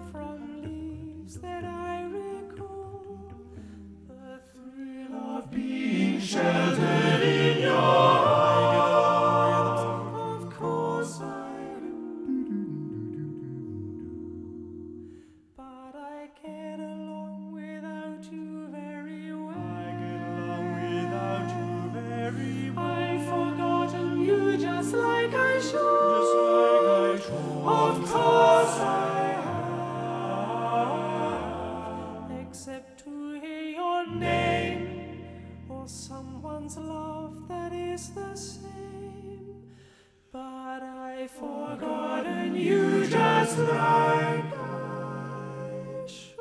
from leaves that I recall the thrill of being sheltered in your arms. Of course I do, but I get along without you very well. I get along without you very well. I've forgotten you just like I should. Of course I have, except to hear your name or someone's love that is the same. But I've forgotten you just like I should.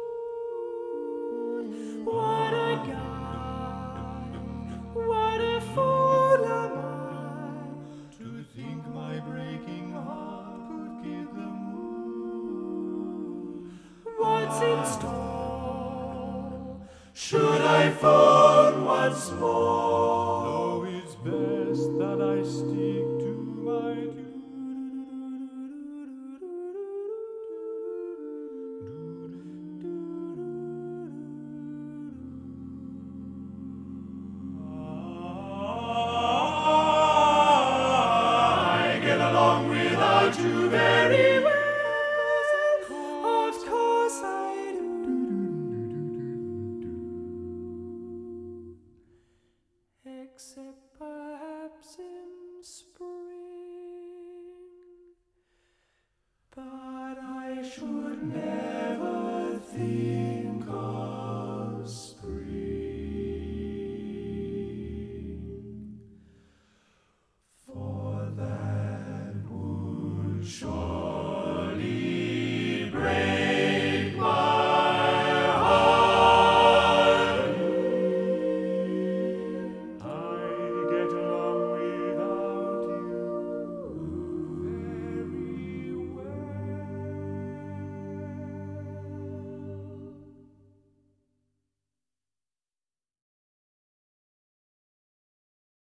What a guy, what a fool am I to think my breaking heart could get the moon. What's in store? Should I phone once more? No, it's best that I stick to my tune. Along without you very well. Of course I do. Except perhaps in spring. But I should